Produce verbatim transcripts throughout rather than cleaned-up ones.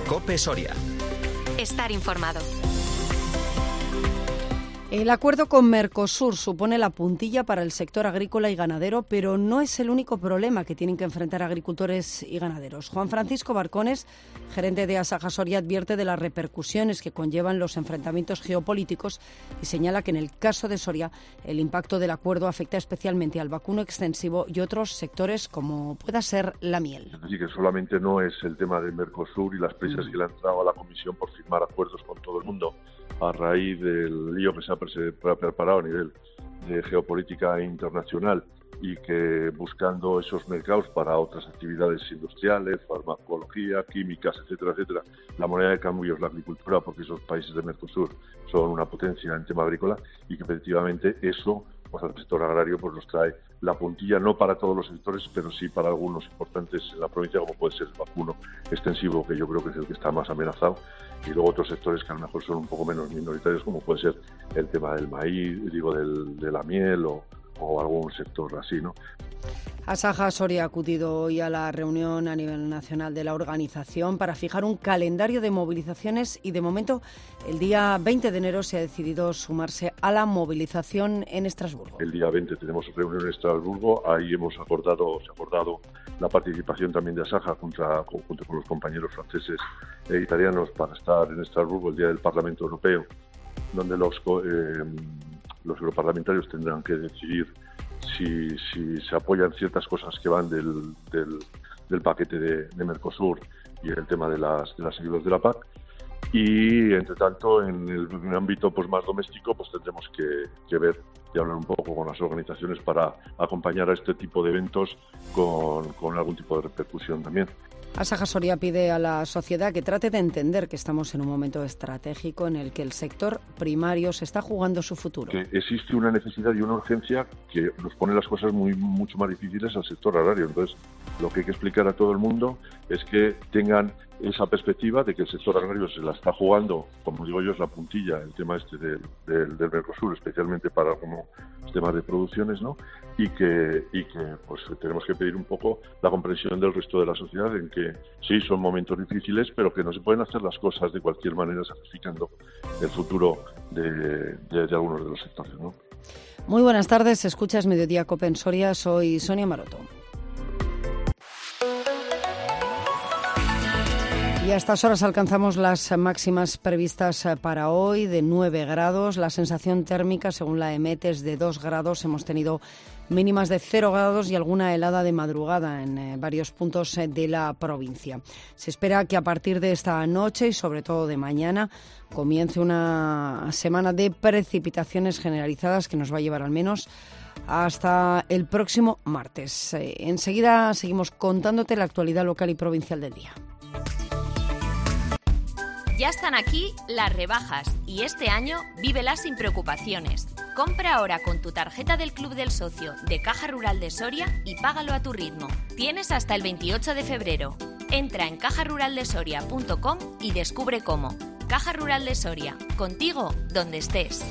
COPE Soria. Estar informado. El acuerdo con Mercosur supone la puntilla para el sector agrícola y ganadero, pero no es el único problema que tienen que enfrentar agricultores y ganaderos. Juan Francisco Barcones, gerente de Asaja Soria, advierte de las repercusiones que conllevan los enfrentamientos geopolíticos y señala que en el caso de Soria el impacto del acuerdo afecta especialmente al vacuno extensivo y otros sectores como pueda ser la miel. Así que solamente no es el tema del Mercosur y las prisas que le han dado a la Comisión por firmar acuerdos con todo el mundo a raíz del lío que se ha preparado a nivel de geopolítica internacional y que buscando esos mercados para otras actividades industriales, farmacología, químicas, etcétera, etcétera, la moneda de cambio es la agricultura, porque esos países de Mercosur son una potencia en tema agrícola y que efectivamente eso pues al sector agrario pues nos trae la puntilla, no para todos los sectores, pero sí para algunos importantes en la provincia, como puede ser el vacuno extensivo, que yo creo que es el que está más amenazado, y luego otros sectores que a lo mejor son un poco menos minoritarios, como puede ser el tema del maíz, digo, del, de la miel o, o algún sector así, ¿no? Asaja Soria ha acudido hoy a la reunión a nivel nacional de la organización para fijar un calendario de movilizaciones y de momento el día veinte de enero se ha decidido sumarse a la movilización en Estrasburgo. El día veinte tenemos reunión en Estrasburgo, ahí hemos acordado, se ha acordado la participación también de Asaja contra, junto con los compañeros franceses e italianos para estar en Estrasburgo el día del Parlamento Europeo, donde los, eh, los europarlamentarios tendrán que decidir Si, si se apoyan ciertas cosas que van del, del, del paquete de, de Mercosur y el tema de las, de las ayudas de la P A C. Y, entre tanto, en el, en el ámbito pues, más doméstico, pues tendremos que, que ver y hablar un poco con las organizaciones para acompañar a este tipo de eventos con, con algún tipo de repercusión también. Asaja Soria pide a la sociedad que trate de entender que estamos en un momento estratégico en el que el sector primario se está jugando su futuro. Que existe una necesidad y una urgencia que nos pone las cosas muy mucho más difíciles al sector agrario. Entonces, lo que hay que explicar a todo el mundo es que tengan esa perspectiva de que el sector agrario se la está jugando, como digo yo, es la puntilla, el tema este del, del, del Mercosur, especialmente para como temas de producciones, ¿no? Y que, y que pues tenemos que pedir un poco la comprensión del resto de la sociedad en que sí, son momentos difíciles, pero que no se pueden hacer las cosas de cualquier manera sacrificando el futuro de, de, de algunos de los sectores, ¿no? Muy buenas tardes, escuchas Mediodía COPE en Soria, soy Sonia Maroto. Y a estas horas alcanzamos las máximas previstas para hoy de nueve grados. La sensación térmica, según la EMET, es de dos grados. Hemos tenido mínimas de cero grados y alguna helada de madrugada en eh, varios puntos eh, de la provincia. Se espera que a partir de esta noche y sobre todo de mañana comience una semana de precipitaciones generalizadas que nos va a llevar al menos hasta el próximo martes. Eh, enseguida seguimos contándote la actualidad local y provincial del día. Ya están aquí las rebajas y este año vívelas sin preocupaciones. Compra ahora con tu tarjeta del Club del Socio de Caja Rural de Soria y págalo a tu ritmo. Tienes hasta el veintiocho de febrero. Entra en caja rural de soria punto com y descubre cómo. Caja Rural de Soria, contigo donde estés.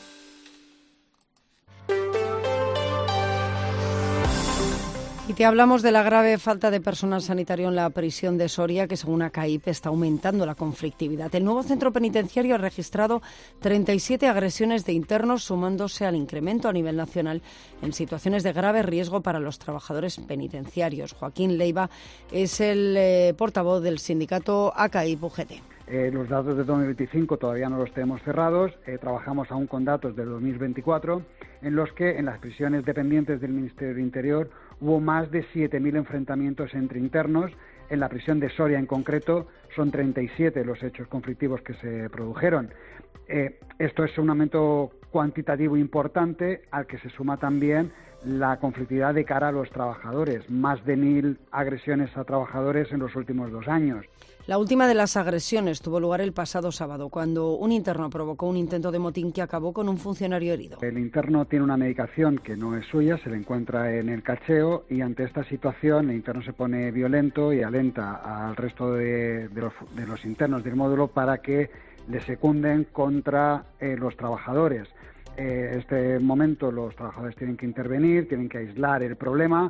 Y te hablamos de la grave falta de personal sanitario en la prisión de Soria, que según A C A I P está aumentando la conflictividad. El nuevo centro penitenciario ha registrado treinta y siete agresiones de internos, sumándose al incremento a nivel nacional en situaciones de grave riesgo para los trabajadores penitenciarios. Joaquín Leiva es el eh, portavoz del sindicato A C A I P U G T. Eh, los datos de dos mil veinticinco todavía no los tenemos cerrados, eh, trabajamos aún con datos de dos mil veinticuatro, en los que en las prisiones dependientes del Ministerio del Interior hubo más de siete mil enfrentamientos entre internos. En la prisión de Soria en concreto son treinta y siete los hechos conflictivos que se produjeron. Eh, esto es un aumento cuantitativo importante al que se suma también la conflictividad de cara a los trabajadores, más de mil agresiones a trabajadores en los últimos dos años. La última de las agresiones tuvo lugar el pasado sábado, cuando un interno provocó un intento de motín que acabó con un funcionario herido. El interno tiene una medicación que no es suya, se le encuentra en el cacheo y ante esta situación el interno se pone violento y alenta al resto de, de, los, de los internos del módulo para que le secunden contra eh, los trabajadores. En eh, este momento los trabajadores tienen que intervenir, tienen que aislar el problema.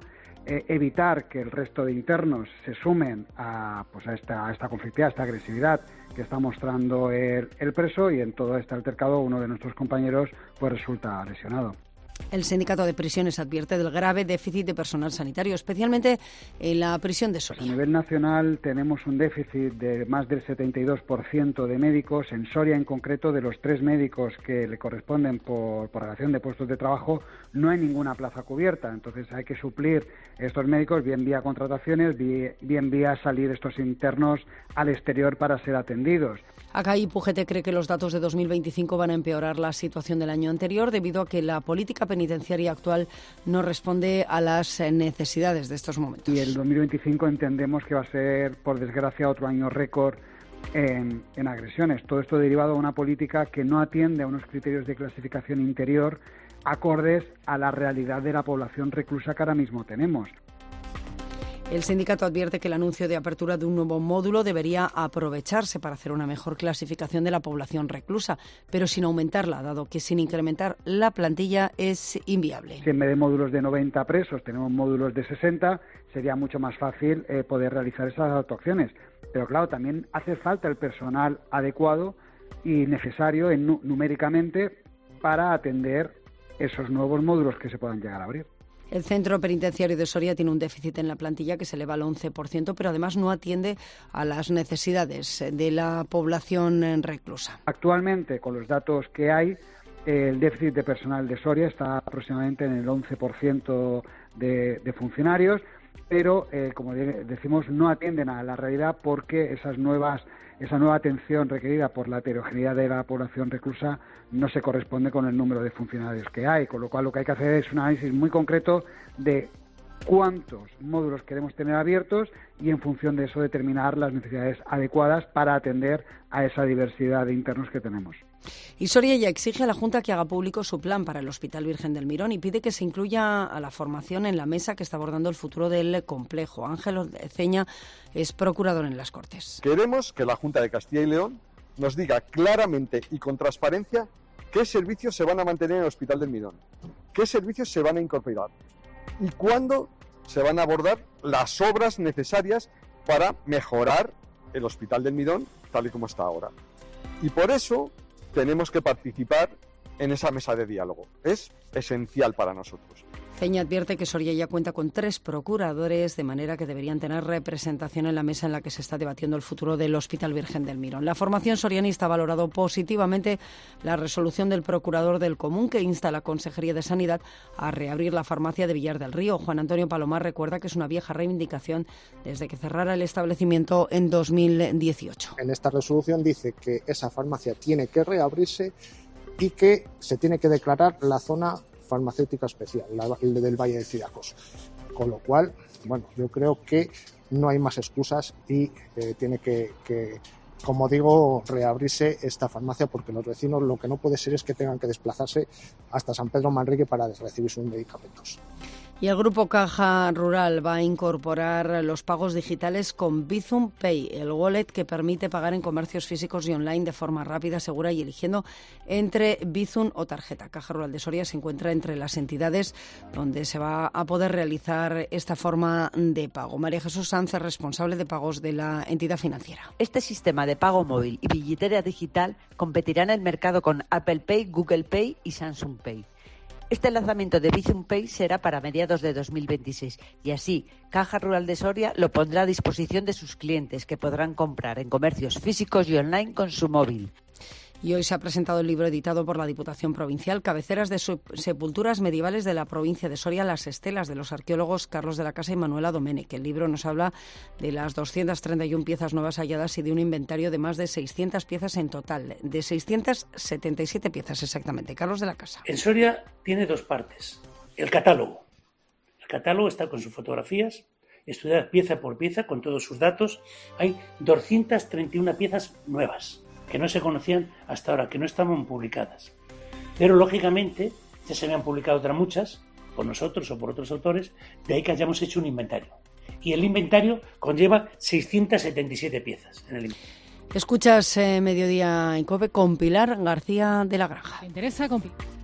eh, evitar que el resto de internos se sumen a, pues a, esta, a esta conflictividad, a esta agresividad que está mostrando el, el preso, y en todo este altercado uno de nuestros compañeros pues resulta lesionado. El Sindicato de Prisiones advierte del grave déficit de personal sanitario, especialmente en la prisión de Soria. A nivel nacional tenemos un déficit de más del setenta y dos por ciento de médicos. En Soria, en concreto, de los tres médicos que le corresponden por, por relación de puestos de trabajo, no hay ninguna plaza cubierta. Entonces hay que suplir estos médicos, bien vía contrataciones, bien vía salir estos internos al exterior para ser atendidos. Acá y P U G T cree que los datos de dos mil veinticinco van a empeorar la situación del año anterior debido a que la política penitenciaria actual no responde a las necesidades de estos momentos. Y el dos mil veinticinco entendemos que va a ser, por desgracia, otro año récord en, en agresiones. Todo esto derivado de una política que no atiende a unos criterios de clasificación interior acordes a la realidad de la población reclusa que ahora mismo tenemos. El sindicato advierte que el anuncio de apertura de un nuevo módulo debería aprovecharse para hacer una mejor clasificación de la población reclusa, pero sin aumentarla, dado que sin incrementar la plantilla es inviable. Si en vez de módulos de noventa presos tenemos módulos de sesenta, sería mucho más fácil eh, poder realizar esas actuaciones. Pero claro, también hace falta el personal adecuado y necesario en, numéricamente para atender esos nuevos módulos que se puedan llegar a abrir. El Centro Penitenciario de Soria tiene un déficit en la plantilla que se eleva al once por ciento, pero además no atiende a las necesidades de la población reclusa. Actualmente, con los datos que hay, el déficit de personal de Soria está aproximadamente en el once por ciento de, de funcionarios, pero, eh, como decimos, no atienden a la realidad porque esas nuevas, esa nueva atención requerida por la heterogeneidad de la población reclusa no se corresponde con el número de funcionarios que hay, con lo cual lo que hay que hacer es un análisis muy concreto de cuántos módulos queremos tener abiertos y en función de eso determinar las necesidades adecuadas para atender a esa diversidad de internos que tenemos. Y Soria ya exige a la Junta que haga público su plan para el Hospital Virgen del Mirón y pide que se incluya a la formación en la mesa que está abordando el futuro del complejo. Ángel Ceña es procurador en las Cortes. Queremos que la Junta de Castilla y León nos diga claramente y con transparencia qué servicios se van a mantener en el Hospital del Mirón, qué servicios se van a incorporar y cuándo se van a abordar las obras necesarias para mejorar el Hospital del Mirón tal y como está ahora. Y por eso tenemos que participar en esa mesa de diálogo. Es esencial para nosotros. Ceña advierte que Soria ya cuenta con tres procuradores, de manera que deberían tener representación en la mesa en la que se está debatiendo el futuro del Hospital Virgen del Mirón. La formación sorianista ha valorado positivamente la resolución del procurador del Común que insta a la Consejería de Sanidad a reabrir la farmacia de Villar del Río. Juan Antonio Palomar recuerda que es una vieja reivindicación desde que cerrara el establecimiento en dos mil dieciocho. En esta resolución dice que esa farmacia tiene que reabrirse y que se tiene que declarar la zona farmacéutica especial, la, el del Valle de Cidacos. Con lo cual, bueno, yo creo que no hay más excusas y eh, tiene que, que, como digo, reabrirse esta farmacia porque los vecinos lo que no puede ser es que tengan que desplazarse hasta San Pedro Manrique para recibir sus medicamentos. Y el Grupo Caja Rural va a incorporar los pagos digitales con Bizum Pay, el wallet que permite pagar en comercios físicos y online de forma rápida, segura y eligiendo entre Bizum o tarjeta. Caja Rural de Soria se encuentra entre las entidades donde se va a poder realizar esta forma de pago. María Jesús Sánchez, responsable de pagos de la entidad financiera. Este sistema de pago móvil y billetera digital competirá en el mercado con Apple Pay, Google Pay y Samsung Pay. Este lanzamiento de Bizum Pay será para mediados de dos mil veintiséis y así Caja Rural de Soria lo pondrá a disposición de sus clientes que podrán comprar en comercios físicos y online con su móvil. Y hoy se ha presentado el libro editado por la Diputación Provincial, Cabeceras de sepulturas medievales de la provincia de Soria, las estelas de los arqueólogos Carlos de la Casa y Manuela Domènech. El libro nos habla de las doscientas treinta y una piezas nuevas halladas y de un inventario de más de seiscientas piezas en total, de seiscientas setenta y siete piezas exactamente. Carlos de la Casa. En Soria tiene dos partes. El catálogo. El catálogo está con sus fotografías, estudiadas pieza por pieza, con todos sus datos. Hay doscientas treinta y una piezas nuevas que no se conocían hasta ahora, que no estaban publicadas. Pero, lógicamente, ya se habían publicado otras muchas, por nosotros o por otros autores, de ahí que hayamos hecho un inventario. Y el inventario conlleva seiscientas setenta y siete piezas en el inventario. Escuchas eh, Mediodía en COPE con Pilar García de la Granja. Me interesa con Pilar.